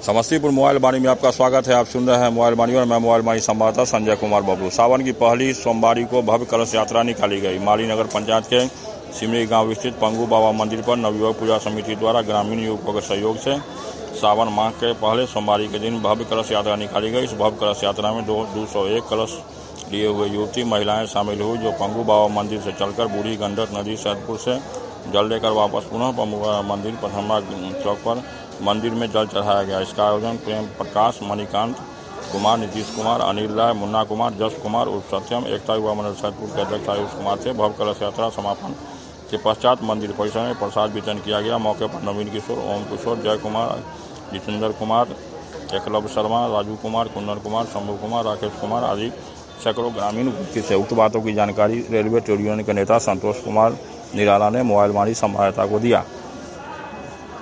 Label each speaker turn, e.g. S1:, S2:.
S1: Samastipur mobile वाणी में आपका स्वागत है। आप सुन रहे हैं मोबाइल वाणी और मैं मोबाइल वाणी संवाददाता संजय कुमार बबलू। सावन की पहली सोमवारी को भव्य कलश यात्रा निकाली गई। माली नगर पंचायत के सिमरी गांव स्थित पंगू बाबा मंदिर पर नवयुवक पूजा समिति द्वारा ग्रामीण युवकों के सहयोग से सावन माह के पहले सोमवारी के दिन भव्य कलश यात्रा निकाली गई। इस भव्य कलश यात्रा में 201 कलश लिए हुए युवती महिलाएं शामिल हुई, जो पंगू बाबा मंदिर से चलकर बूढ़ी गंडक नदी सैदपुर से जल लेकर वापस पुनः पंगू बाबा मंदिर प्रथमा चौक पर मंदिर में जल चढ़ाया गया। इसका आयोजन प्रेम प्रकाश, मणिकांत कुमार, नीतीश कुमार, अनिल राय, मुन्ना कुमार, जस कुमार उर्फ सत्यम, एकता युवा मंडल सैदपुर के अध्यक्ष आयुष कुमार थे। भव्य कलश यात्रा समापन के पश्चात मंदिर परिसर में प्रसाद वितरण किया गया। मौके पर नवीन किशोर, ओम किशोर, जय कुमार, जितेंद्र कुमार, एकलव्य शर्मा, राजू कुमार, कुंदन कुमार, शंभू कुमार, राकेश कुमार आदि सैकड़ों ग्रामीण उपस्थित थे। उक्त बातों की जानकारी रेलवे ट्रेड यूनियन के नेता संतोष कुमार निराला ने मोबाइल वाणी संवाददाता को दिया।